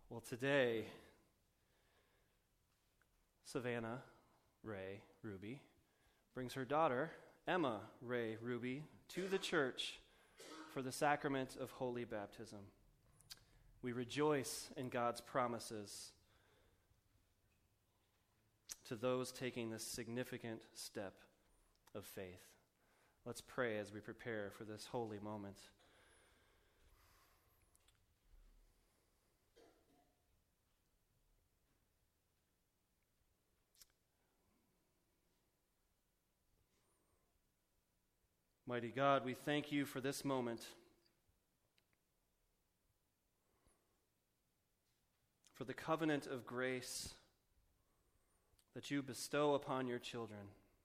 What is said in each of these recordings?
Well, today, Savannah Ray Ruby brings her daughter, Emma Ray Ruby, to the church for the sacrament of holy baptism. We rejoice in God's promises to those taking this significant step of faith. Let's pray as we prepare for this holy moment. Mighty God, we thank you for this moment, for the covenant of grace that you bestow upon your children.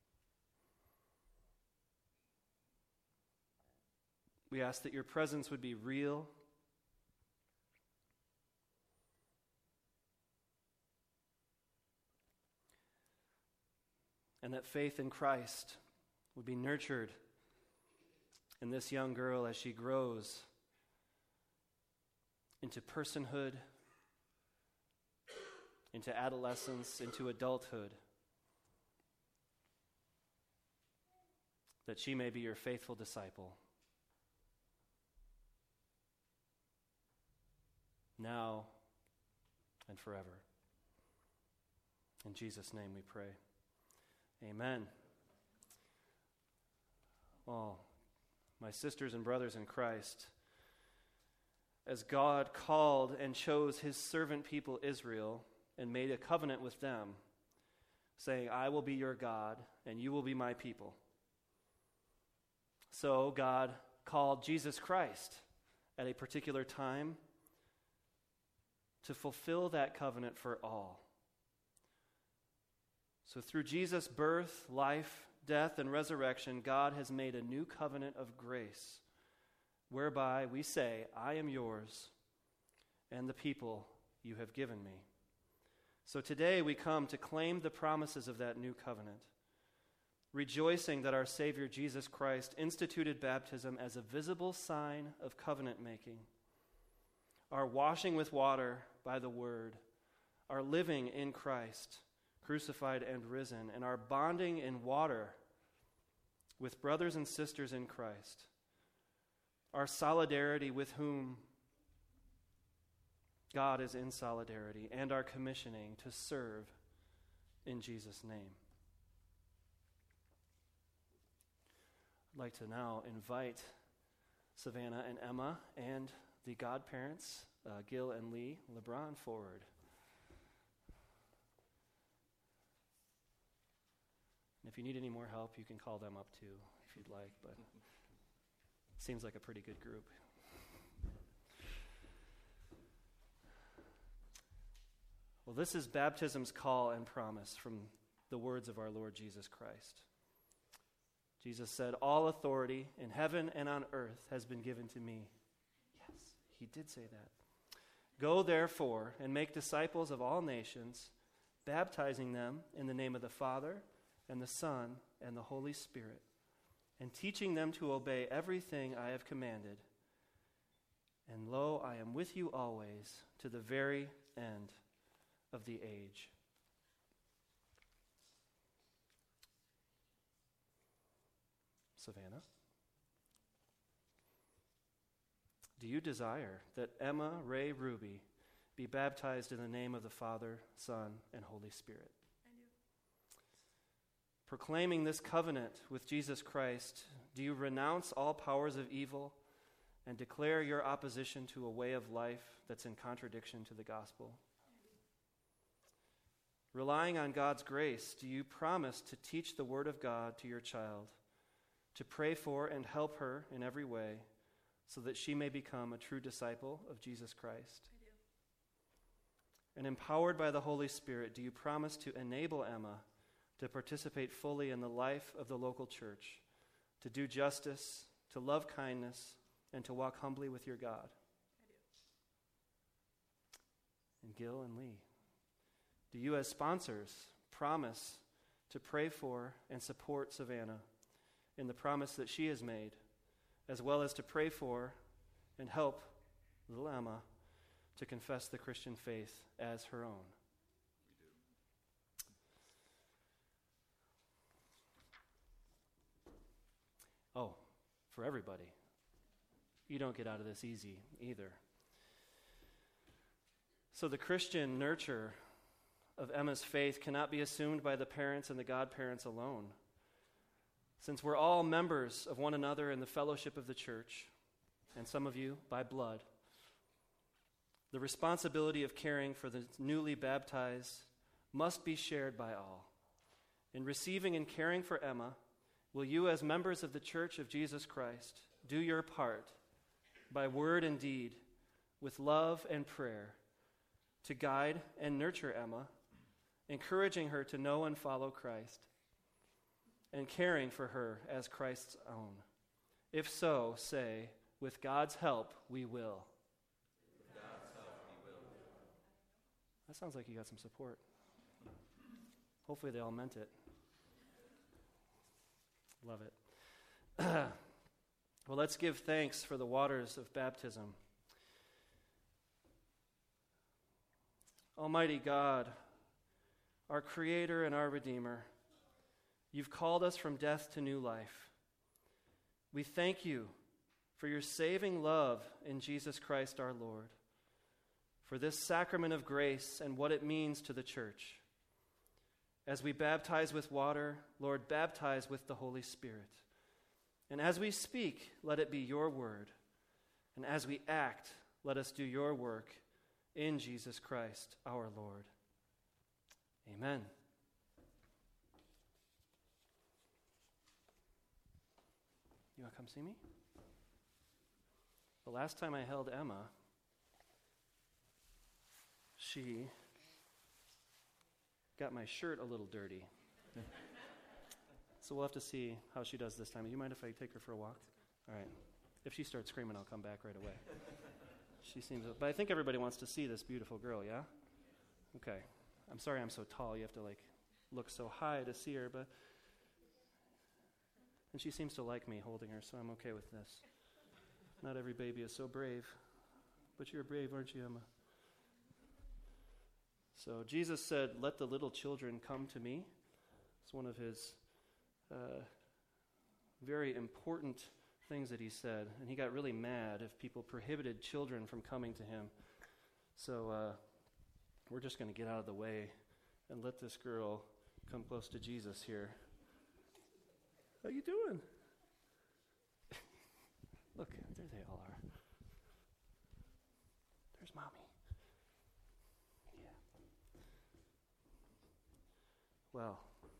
We ask that your presence would be real, and that faith in Christ would be nurtured in this young girl as she grows into personhood, into adolescence, into adulthood, that she may be your faithful disciple, now and forever. In Jesus' name we pray. Amen. Well, my sisters and brothers in Christ, as God called and chose his servant people Israel and made a covenant with them, saying, I will be your God and you will be my people. So God called Jesus Christ at a particular time to fulfill that covenant for all. So through Jesus' birth, life, death, and resurrection, God has made a new covenant of grace, whereby we say, I am yours and the people you have given me. So today we come to claim the promises of that new covenant, rejoicing that our Savior Jesus Christ instituted baptism as a visible sign of covenant making, our washing with water by the word, our living in Christ, crucified and risen, and our bonding in water with brothers and sisters in Christ, our solidarity with whom God is in solidarity, and our commissioning to serve in Jesus' name. I'd like to now invite Savannah and Emma and the godparents, Gil and Lee LeBron, forward. And if you need any more help, you can call them up too, if you'd like, but it seems like a pretty good group. Well, this is baptism's call and promise from the words of our Lord Jesus Christ. Jesus said, all authority in heaven and on earth has been given to me. Yes, he did say that. Go therefore and make disciples of all nations, baptizing them in the name of the Father and the Son and the Holy Spirit, and teaching them to obey everything I have commanded. And lo, I am with you always to the very end of the age. Savannah, do you desire that Emma Ray Ruby be baptized in the name of the Father, Son, and Holy Spirit? I do. Proclaiming this covenant with Jesus Christ, do you renounce all powers of evil and declare your opposition to a way of life that's in contradiction to the gospel? Relying on God's grace, do you promise to teach the word of God to your child, to pray for and help her in every way so that she may become a true disciple of Jesus Christ? I do. And empowered by the Holy Spirit, do you promise to enable Emma to participate fully in the life of the local church, to do justice, to love kindness, and to walk humbly with your God? I do. And Gil and Lee, do you as sponsors promise to pray for and support Savannah in the promise that she has made, as well as to pray for and help little Emma to confess the Christian faith as her own? Oh, for everybody. You don't get out of this easy either. So the Christian nurture of Emma's faith cannot be assumed by the parents and the godparents alone. Since we're all members of one another in the fellowship of the church, and some of you by blood, the responsibility of caring for the newly baptized must be shared by all. In receiving and caring for Emma, will you, as members of the Church of Jesus Christ, do your part by word and deed, with love and prayer, to guide and nurture Emma, encouraging her to know and follow Christ, and caring for her as Christ's own? If so, say, with God's help, we will. With God's help, we will. That sounds like you got some support. Hopefully they all meant it. Love it. Well, let's give thanks for the waters of baptism. Almighty God, our Creator and our Redeemer, you've called us from death to new life. We thank you for your saving love in Jesus Christ our Lord, for this sacrament of grace and what it means to the church. As we baptize with water, Lord, baptize with the Holy Spirit. And as we speak, let it be your word. And as we act, let us do your work in Jesus Christ our Lord. Amen. You want to come see me? The last time I held Emma, she got my shirt a little dirty. So we'll have to see how she does this time. You mind if I take her for a walk? All right. If she starts screaming, I'll come back right away. But I think everybody wants to see this beautiful girl, yeah? Okay. I'm sorry I'm so tall. You have to look so high to see her, and she seems to like me holding her, so I'm okay with this. Not every baby is so brave, but you're brave, aren't you, Emma? So Jesus said, "Let the little children come to me." It's one of his very important things that he said, and he got really mad if people prohibited children from coming to him. So we're just going to get out of the way and let this girl come close to Jesus here. How you doing? Look, there they all are. There's Mommy. Yeah. Well,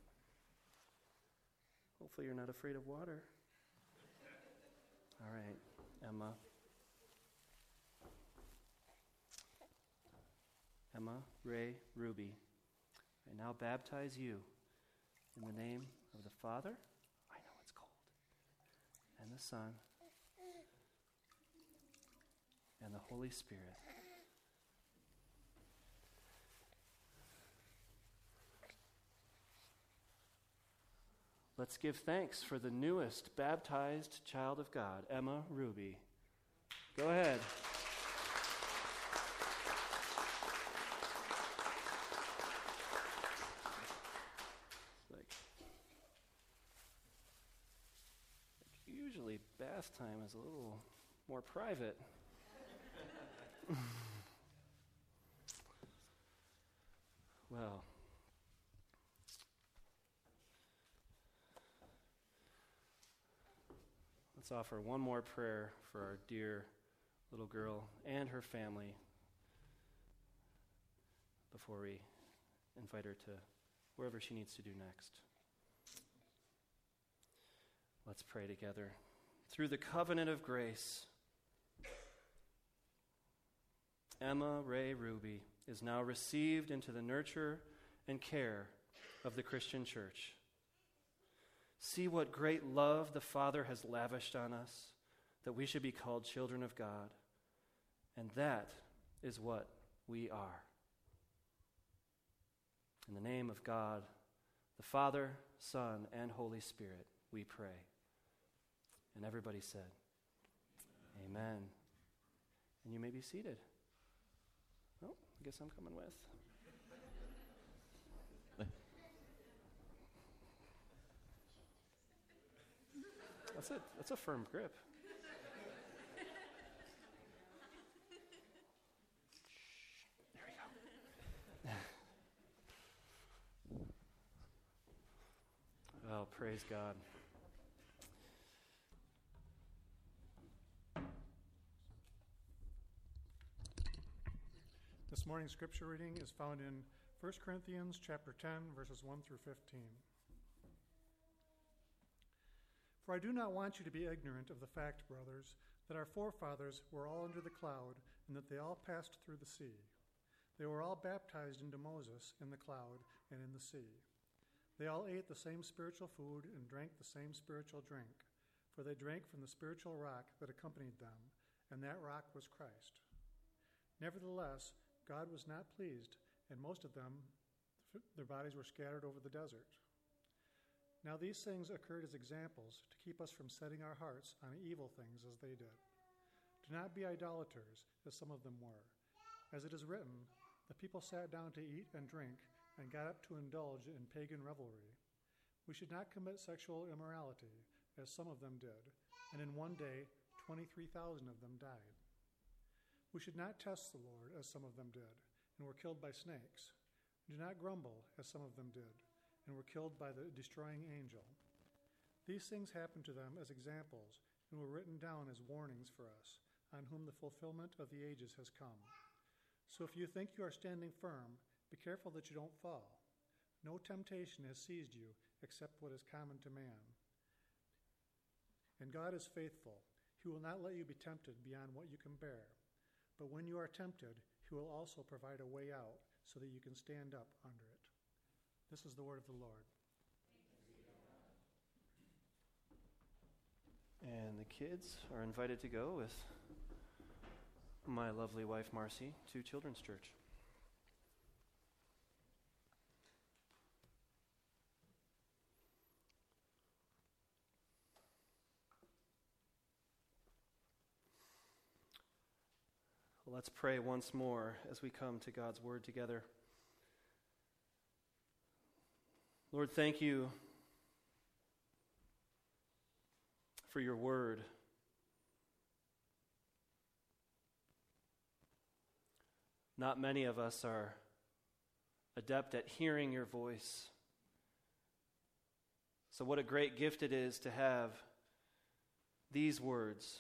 hopefully you're not afraid of water. All right, Emma. Emma, Ray, Ruby, I now baptize you in the name of the Father, I know it's cold, and the Son, and the Holy Spirit. Let's give thanks for the newest baptized child of God, Emma Ruby. Go ahead. Usually bath time is a little more private. Well, let's offer one more prayer for our dear little girl and her family before we invite her to wherever she needs to do next. Let's pray together. Through the covenant of grace, Emma Ray Ruby is now received into the nurture and care of the Christian church. See what great love the Father has lavished on us, that we should be called children of God. And that is what we are. In the name of God, the Father, Son, and Holy Spirit, we pray. And everybody said, Amen. And you may be seated. Oh, I guess I'm coming with. That's a firm grip. There we go. Oh, praise God. This morning's scripture reading is found in 1 Corinthians chapter 10, verses 1 through 15. For I do not want you to be ignorant of the fact, brothers, that our forefathers were all under the cloud, and that they all passed through the sea. They were all baptized into Moses in the cloud and in the sea. They all ate the same spiritual food and drank the same spiritual drink, for they drank from the spiritual rock that accompanied them, and that rock was Christ. Nevertheless, God was not pleased, and most of them, their bodies were scattered over the desert. Now these things occurred as examples to keep us from setting our hearts on evil things as they did. Do not be idolaters, as some of them were. As it is written, the people sat down to eat and drink and got up to indulge in pagan revelry. We should not commit sexual immorality, as some of them did, and in one day 23,000 of them died. We should not test the Lord, as some of them did, and were killed by snakes. Do not grumble, as some of them did, and were killed by the destroying angel. These things happened to them as examples, and were written down as warnings for us, on whom the fulfillment of the ages has come. So if you think you are standing firm, be careful that you don't fall. No temptation has seized you except what is common to man. And God is faithful. He will not let you be tempted beyond what you can bear. But when you are tempted, he will also provide a way out so that you can stand up under it. This is the word of the Lord. And the kids are invited to go with my lovely wife, Marcy, to Children's Church. Let's pray once more as we come to God's word together. Lord, thank you for your word. Not many of us are adept at hearing your voice. So what a great gift it is to have these words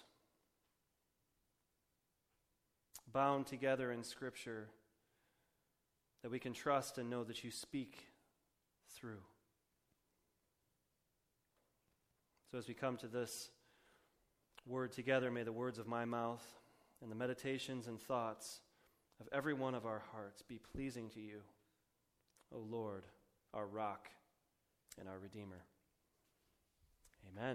bound together in Scripture that we can trust and know that you speak through. So as we come to this word together, may the words of my mouth and the meditations and thoughts of every one of our hearts be pleasing to you, O Lord, our rock and our Redeemer. Amen.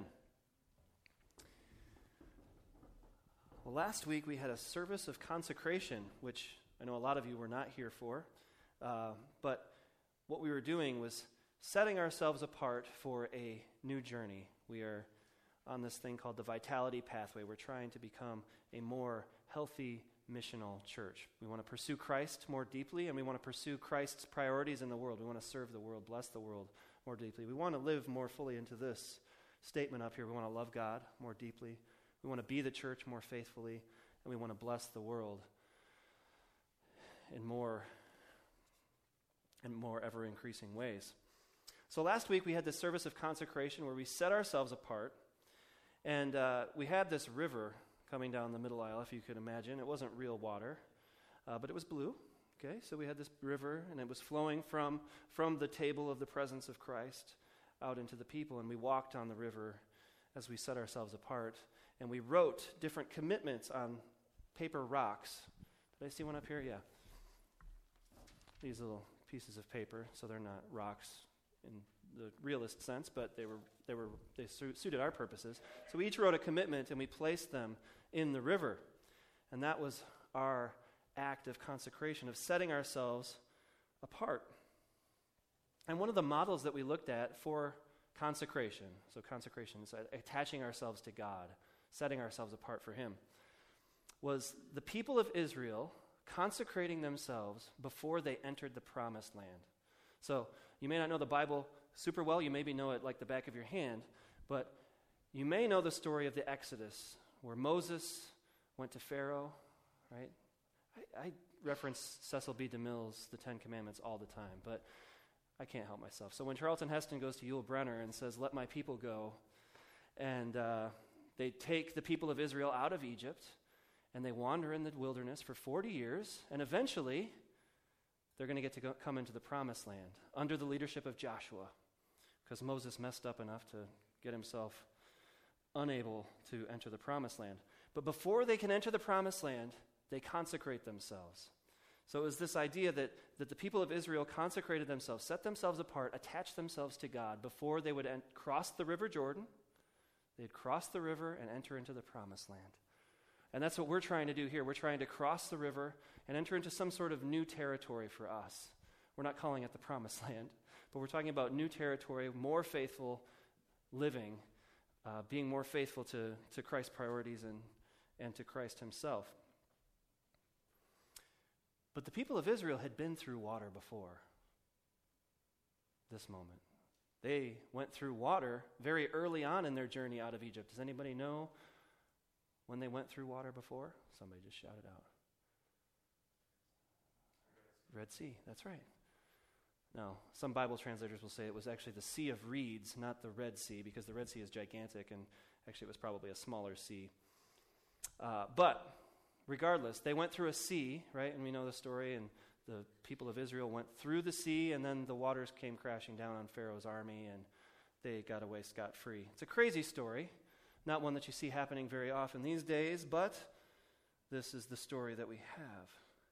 Well, last week we had a service of consecration, which I know a lot of you were not here for, but what we were doing was setting ourselves apart for a new journey. We are on this thing called the Vitality Pathway. We're trying to become a more healthy missional church. We want to pursue Christ more deeply, and we want to pursue Christ's priorities in the world. We want to serve the world, bless the world more deeply. We want to live more fully into this statement up here. We want to love God more deeply. We want to be the church more faithfully, and we want to bless the world in more and more ever-increasing ways. So last week we had this service of consecration where we set ourselves apart, and we had this river coming down the middle aisle, if you could imagine. It wasn't real water, but it was blue. Okay, so we had this river, and it was flowing from the table of the presence of Christ out into the people, and we walked on the river as we set ourselves apart, and we wrote different commitments on paper rocks. Did I see one up here? Yeah. These little pieces of paper, so they're not rocks in the realist sense, but they suited our purposes. So we each wrote a commitment, and we placed them in the river, and that was our act of consecration, of setting ourselves apart. And one of the models that we looked at for consecration, so consecration is attaching ourselves to God, setting ourselves apart for Him, was the people of Israel consecrating themselves before they entered the promised land. So you may not know the Bible super well. You maybe know it like the back of your hand. But you may know the story of the Exodus, where Moses went to Pharaoh, right? I reference Cecil B. DeMille's The Ten Commandments all the time, but I can't help myself. So when Charlton Heston goes to Yul Brynner and says, "Let my people go," and they take the people of Israel out of Egypt, and they wander in the wilderness for 40 years, and eventually they're going to get to come into the promised land under the leadership of Joshua, because Moses messed up enough to get himself unable to enter the promised land. But before they can enter the promised land, they consecrate themselves. So it was this idea that the people of Israel consecrated themselves, set themselves apart, attached themselves to God before they would cross the river Jordan. They'd cross the river and enter into the promised land. And that's what we're trying to do here. We're trying to cross the river and enter into some sort of new territory for us. We're not calling it the promised land, but we're talking about new territory, more faithful living, being more faithful to Christ's priorities and to Christ himself. But the people of Israel had been through water before this moment. They went through water very early on in their journey out of Egypt. Does anybody know when they went through water before? Somebody just shouted out. Red Sea, that's right. No, some Bible translators will say it was actually the Sea of Reeds, not the Red Sea, because the Red Sea is gigantic, and actually it was probably a smaller sea. But regardless, they went through a sea, right? And we know the story, and the people of Israel went through the sea, and then the waters came crashing down on Pharaoh's army, and they got away scot-free. It's a crazy story, not one that you see happening very often these days, but this is the story that we have.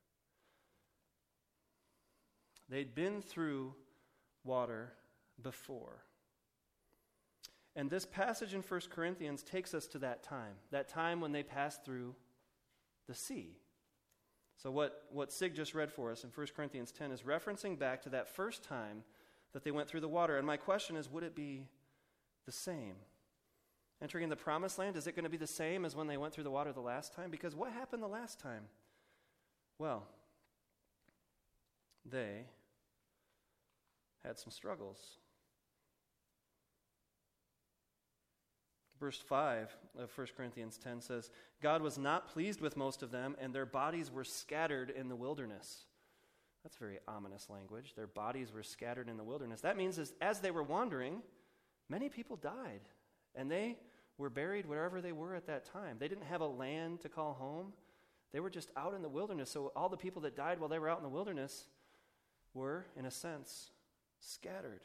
They'd been through water before. And this passage in 1 Corinthians takes us to that time when they passed through the sea. So what Sig just read for us in 1 Corinthians 10 is referencing back to that first time that they went through the water. And my question is, would it be the same? Entering the promised land, is it going to be the same as when they went through the water the last time? Because what happened the last time? Well, they had some struggles. Verse 5 of 1 Corinthians 10 says, God was not pleased with most of them, and their bodies were scattered in the wilderness. That's very ominous language. Their bodies were scattered in the wilderness. That means as they were wandering, many people died, and they were buried wherever they were at that time. They didn't have a land to call home. They were just out in the wilderness. So all the people that died while they were out in the wilderness were, in a sense, scattered.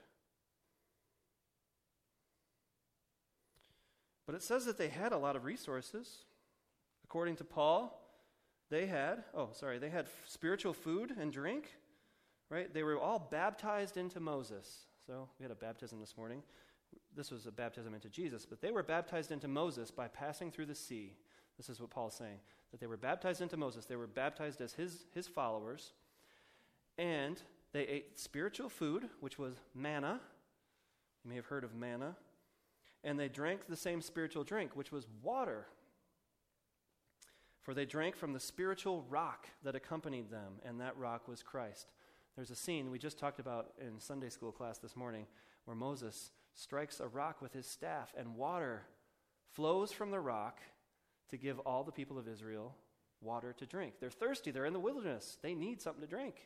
But it says that they had a lot of resources. According to Paul, they had spiritual food and drink, right? They were all baptized into Moses. So we had a baptism this morning. This was a baptism into Jesus, but they were baptized into Moses by passing through the sea. This is what Paul's saying, that they were baptized into Moses. They were baptized as his followers, and they ate spiritual food, which was manna. You may have heard of manna. And they drank the same spiritual drink, which was water. For they drank from the spiritual rock that accompanied them, and that rock was Christ. There's a scene we just talked about in Sunday school class this morning where Moses strikes a rock with his staff, and water flows from the rock to give all the people of Israel water to drink. They're thirsty. They're in the wilderness. They need something to drink.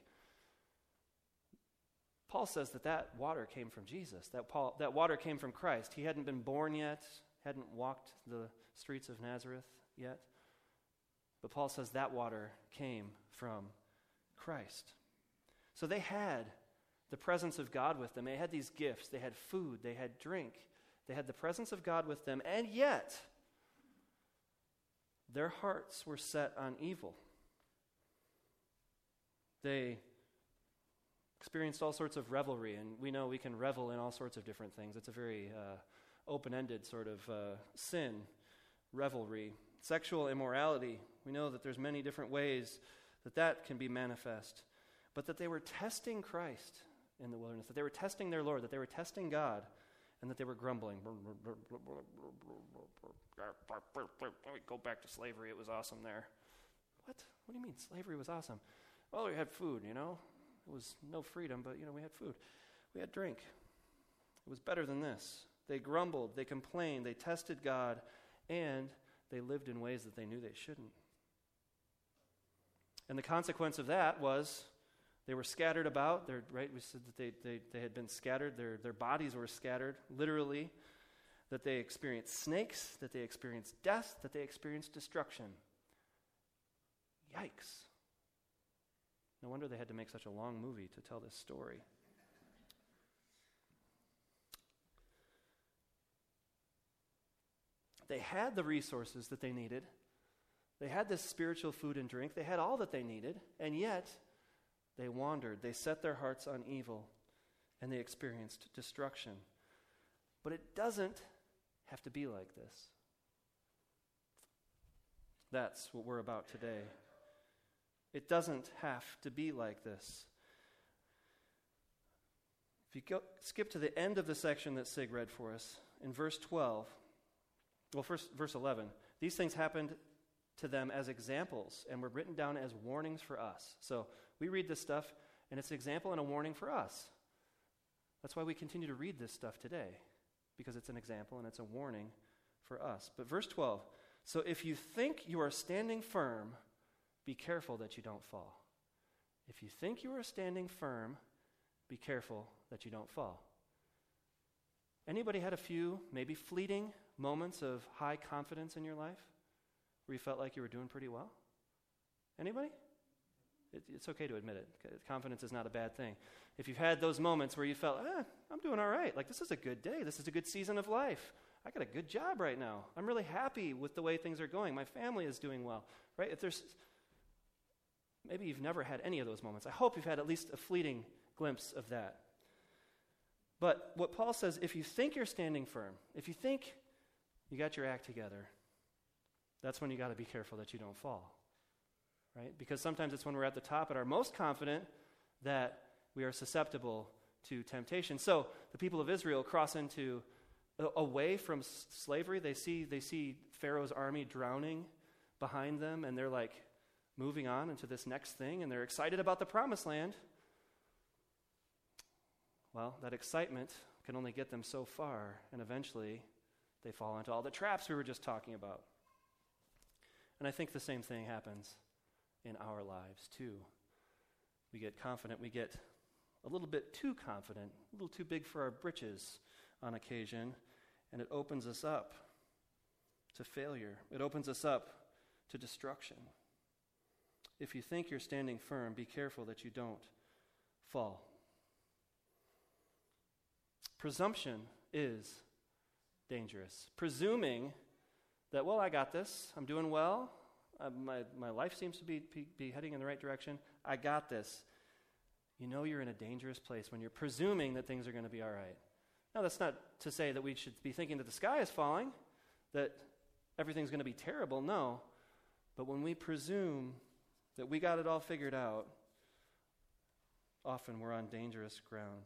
Paul says that water came from Jesus, that water came from Christ. He hadn't been born yet, hadn't walked the streets of Nazareth yet. But Paul says that water came from Christ. So they had the presence of God with them. They had these gifts. They had food. They had drink. They had the presence of God with them. And yet, their hearts were set on evil. They experienced all sorts of revelry, and we know we can revel in all sorts of different things. It's a very open-ended sort of sin, revelry. Sexual immorality, we know that there's many different ways that can be manifest, but that they were testing Christ in the wilderness, that they were testing their Lord, that they were testing God, and that they were grumbling. Go back to slavery, it was awesome there. What? What do you mean slavery was awesome? Well, we had food, It was no freedom, but, we had food. We had drink. It was better than this. They grumbled, they complained, they tested God, and they lived in ways that they knew they shouldn't. And the consequence of that was they were scattered about. We said that they had been scattered. Their bodies were scattered, literally. That they experienced snakes, that they experienced death, that they experienced destruction. Yikes. No wonder they had to make such a long movie to tell this story. They had the resources that they needed. They had this spiritual food and drink. They had all that they needed, and yet they wandered. They set their hearts on evil, and they experienced destruction. But it doesn't have to be like this. That's what we're about today. It doesn't have to be like this. If you skip to the end of the section that Sig read for us, in verse 12, first verse 11, these things happened to them as examples and were written down as warnings for us. So we read this stuff, and it's an example and a warning for us. That's why we continue to read this stuff today, because it's an example and it's a warning for us. But verse 12, so if you think you are standing firm, be careful that you don't fall. If you think you are standing firm, be careful that you don't fall. Anybody had a few, maybe fleeting moments of high confidence in your life where you felt like you were doing pretty well? Anybody? It's okay to admit it. Confidence is not a bad thing. If you've had those moments where you felt, I'm doing all right. Like, this is a good day. This is a good season of life. I got a good job right now. I'm really happy with the way things are going. My family is doing well, right? Maybe you've never had any of those moments. I hope you've had at least a fleeting glimpse of that. But what Paul says, if you think you're standing firm, if you think you got your act together, that's when you got to be careful that you don't fall, right? Because sometimes it's when we're at the top and are most confident that we are susceptible to temptation. So the people of Israel cross away from slavery. They see Pharaoh's army drowning behind them, and they're like moving on into this next thing, and they're excited about the promised land. Well, that excitement can only get them so far, and eventually they fall into all the traps we were just talking about. And I think the same thing happens in our lives too. We get confident, we get a little bit too confident, a little too big for our britches on occasion, and it opens us up to failure. It opens us up to destruction. If you think you're standing firm, be careful that you don't fall. Presumption is dangerous. Presuming that, I got this, I'm doing well, my life seems to be heading in the right direction, I got this. You know you're in a dangerous place when you're presuming that things are going to be all right. Now, that's not to say that we should be thinking that the sky is falling, that everything's going to be terrible, no. But when we presume that we got it all figured out, often we're on dangerous ground.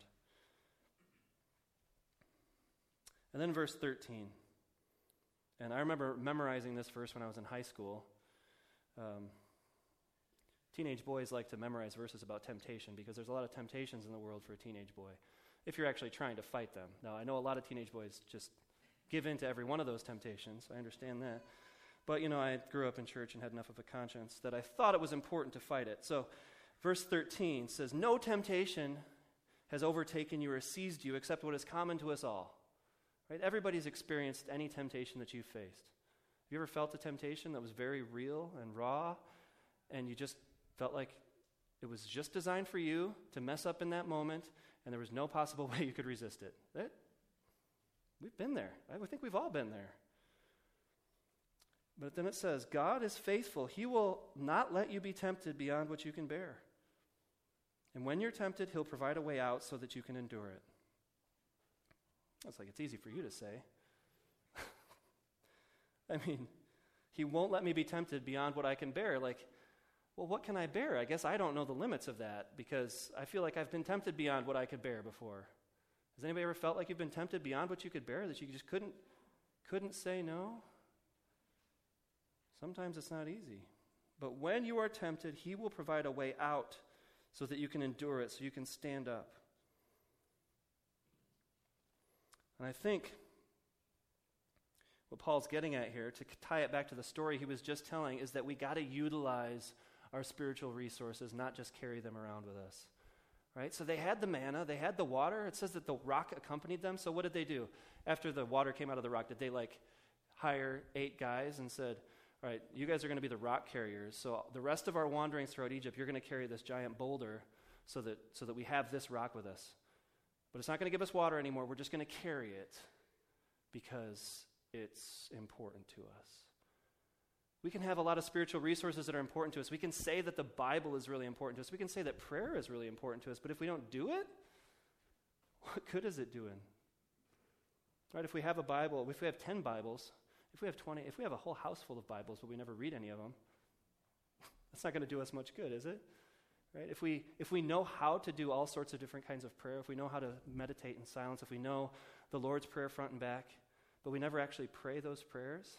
And then verse 13. And I remember memorizing this verse when I was in high school. Teenage boys like to memorize verses about temptation because there's a lot of temptations in the world for a teenage boy, if you're actually trying to fight them. Now, I know a lot of teenage boys just give in to every one of those temptations. I understand that. But, I grew up in church and had enough of a conscience that I thought it was important to fight it. So, verse 13 says, no temptation has overtaken you or seized you except what is common to us all. Right? Everybody's experienced any temptation that you've faced. Have you ever felt a temptation that was very real and raw, and you just felt like it was just designed for you to mess up in that moment, and there was no possible way you could resist it? We've been there. I think we've all been there. But then it says, God is faithful. He will not let you be tempted beyond what you can bear. And when you're tempted, he'll provide a way out so that you can endure it. That's like it's easy for you to say. I mean, he won't let me be tempted beyond what I can bear. Like, what can I bear? I guess I don't know the limits of that because I feel like I've been tempted beyond what I could bear before. Has anybody ever felt like you've been tempted beyond what you could bear, that you just couldn't say no? Sometimes it's not easy. But when you are tempted, he will provide a way out so that you can endure it, so you can stand up. And I think what Paul's getting at here, to tie it back to the story he was just telling, is that we got to utilize our spiritual resources, not just carry them around with us. Right? So they had the manna, they had the water. It says that the rock accompanied them. So what did they do? After the water came out of the rock, did they hire 8 guys and said, all right, you guys are going to be the rock carriers. So the rest of our wanderings throughout Egypt, you're going to carry this giant boulder so that we have this rock with us. But it's not going to give us water anymore. We're just going to carry it because it's important to us. We can have a lot of spiritual resources that are important to us. We can say that the Bible is really important to us. We can say that prayer is really important to us. But if we don't do it, what good is it doing? Right? If we have a Bible, if we have 10 Bibles, if we have 20, if we have a whole house full of Bibles but we never read any of them, that's not going to do us much good, is it? Right? If we know how to do all sorts of different kinds of prayer, if we know how to meditate in silence, if we know the Lord's Prayer front and back, but we never actually pray those prayers,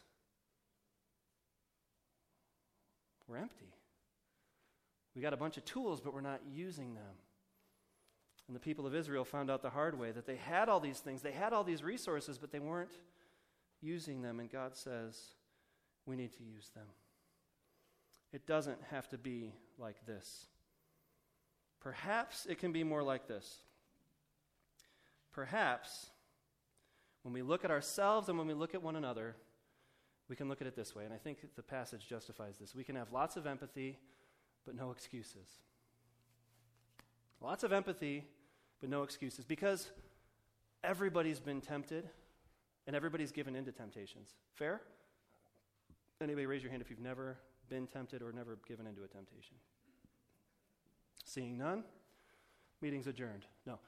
we're empty. We got a bunch of tools, but we're not using them. And the people of Israel found out the hard way that they had all these things, they had all these resources, but they weren't using them. And God says, we need to use them. It doesn't have to be like this. Perhaps it can be more like this. Perhaps when we look at ourselves and when we look at one another, we can look at it this way, and I think the passage justifies this. We can have lots of empathy, but no excuses. Lots of empathy, but no excuses, because everybody's been tempted, and everybody's given into temptations. Fair? Anybody raise your hand if you've never been tempted or never given into a temptation? Seeing none, meeting's adjourned. No.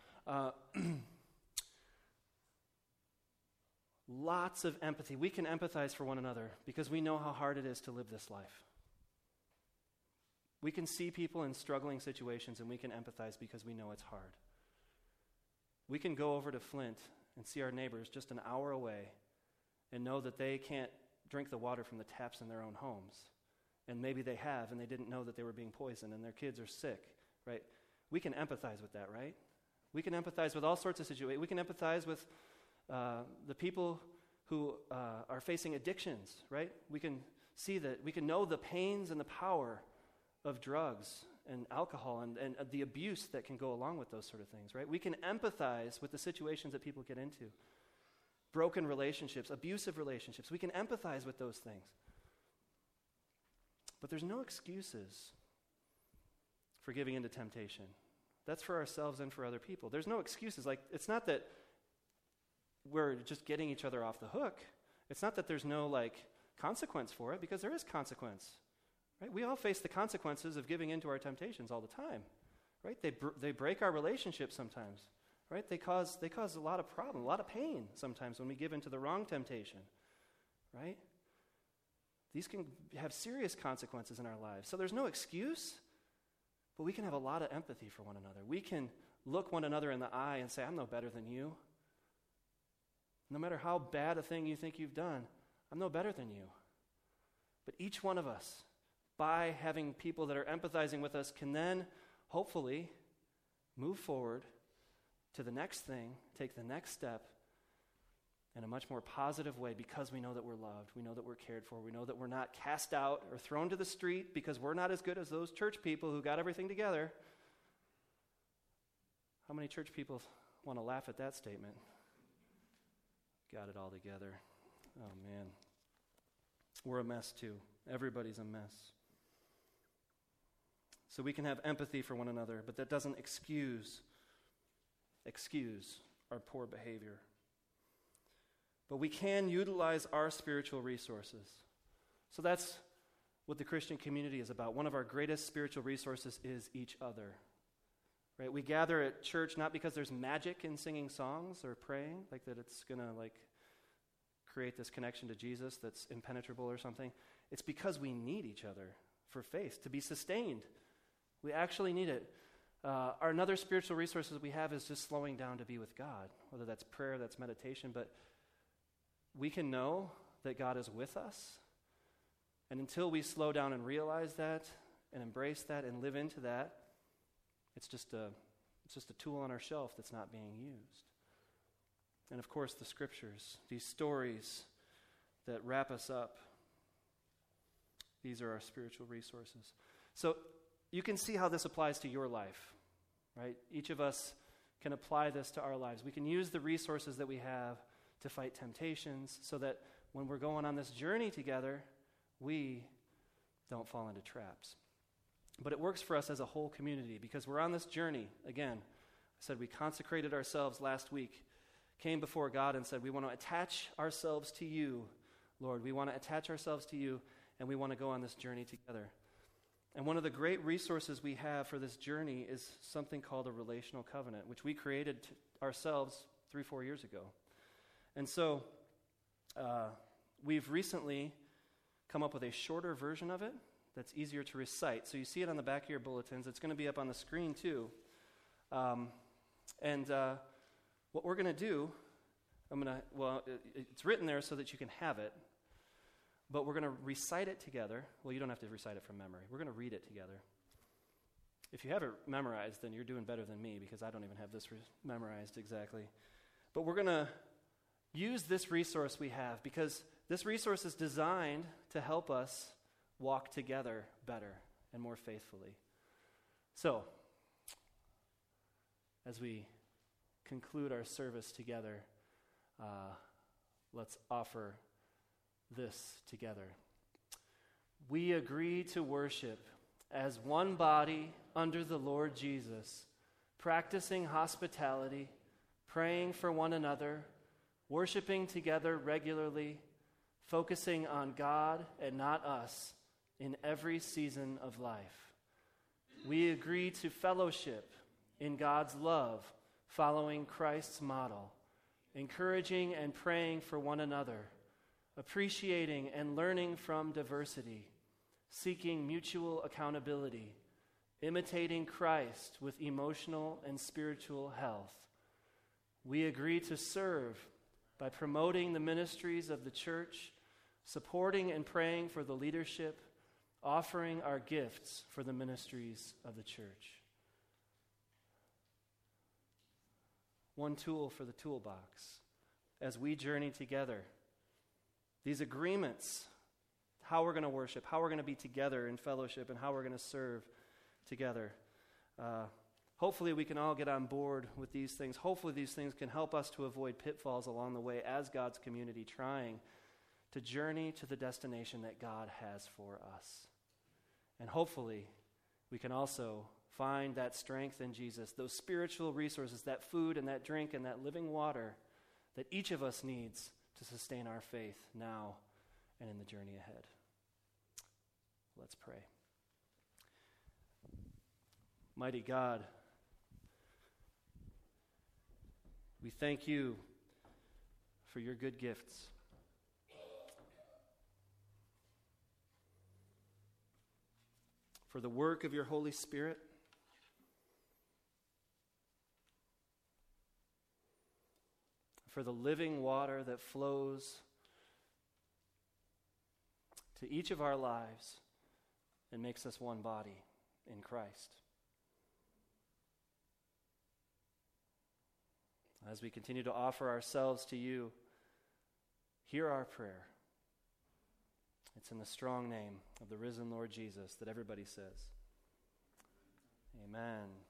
Lots of empathy. We can empathize for one another because we know how hard it is to live this life. We can see people in struggling situations and we can empathize because we know it's hard. We can go over to Flint and see our neighbors just an hour away and know that they can't drink the water from the taps in their own homes. And maybe they have and they didn't know that they were being poisoned and their kids are sick, right? We can empathize with that, right? We can empathize with all sorts of situations. We can empathize with the people who are facing addictions, right? We can see that, we can know the pains and the power of drugs and alcohol and the abuse that can go along with those sort of things, right? We can empathize with the situations that people get into. Broken relationships, abusive relationships. We can empathize with those things. But there's no excuses for giving into temptation. That's for ourselves and for other people. There's no excuses. It's not that we're just getting each other off the hook. It's not that there's no consequence for it, because there is consequence. Right? We all face the consequences of giving into our temptations all the time. Right? They break our relationships sometimes. Right? They cause a lot of problem, a lot of pain sometimes when we give into the wrong temptation. Right? These can have serious consequences in our lives. So there's no excuse, but we can have a lot of empathy for one another. We can look one another in the eye and say, I'm no better than you. No matter how bad a thing you think you've done, I'm no better than you. But each one of us, by having people that are empathizing with us, can then hopefully move forward to the next thing, take the next step in a much more positive way, because we know that we're loved, we know that we're cared for, we know that we're not cast out or thrown to the street because we're not as good as those church people who got everything together. How many church people want to laugh at that statement? Got it all together. Oh, man. We're a mess, too. Everybody's a mess. So we can have empathy for one another, but that doesn't excuse our poor behavior. But we can utilize our spiritual resources. So that's what the Christian community is about. One of our greatest spiritual resources is each other. Right? We gather at church not because there's magic in singing songs or praying, like that it's going to create this connection to Jesus that's impenetrable or something. It's because we need each other for faith, to be sustained. We actually need it. Another spiritual resource we have is just slowing down to be with God, whether that's prayer, that's meditation, but we can know that God is with us And until we slow down and realize that and embrace that and live into that, it's just a tool on our shelf that's not being used. And of course, the scriptures, these stories that wrap us up, these are our spiritual resources. So you can see how this applies to your life, right? Each of us can apply this to our lives. We can use the resources that we have to fight temptations so that when we're going on this journey together, we don't fall into traps. But it works for us as a whole community because we're on this journey. Again, I said we consecrated ourselves last week, came before God and said, we want to attach ourselves to you, Lord. We want to attach ourselves to you, and we want to go on this journey together. And one of the great resources we have for this journey is something called a relational covenant, which we created ourselves 3-4 years ago. And so we've recently come up with a shorter version of it that's easier to recite. So you see it on the back of your bulletins. It's going to be up on the screen too. What we're going to do, it's written there so that you can have it, but we're going to recite it together. Well, you don't have to recite it from memory. We're going to read it together. If you have it memorized, then you're doing better than me because I don't even have this memorized exactly. But we're going to use this resource we have because this resource is designed to help us walk together better and more faithfully. So, as we conclude our service together, let's offer this together. We agree to worship as one body under the Lord Jesus, practicing hospitality, praying for one another, worshiping together regularly, focusing on God and not us in every season of life. We agree to fellowship in God's love, following Christ's model, encouraging and praying for one another, appreciating and learning from diversity, seeking mutual accountability, imitating Christ with emotional and spiritual health. We agree to serve by promoting the ministries of the church, supporting and praying for the leadership, offering our gifts for the ministries of the church. One tool for the toolbox as we journey together. These agreements, how we're going to worship, how we're going to be together in fellowship, and how we're going to serve together. Hopefully we can all get on board with these things. Hopefully these things can help us to avoid pitfalls along the way as God's community trying to journey to the destination that God has for us. And hopefully we can also find that strength in Jesus, those spiritual resources, that food and that drink and that living water that each of us needs to sustain our faith now and in the journey ahead. Let's pray. Mighty God, we thank you for your good gifts. For the work of your Holy Spirit. For the living water that flows to each of our lives and makes us one body in Christ. As we continue to offer ourselves to you, hear our prayer. It's in the strong name of the risen Lord Jesus that everybody says, Amen.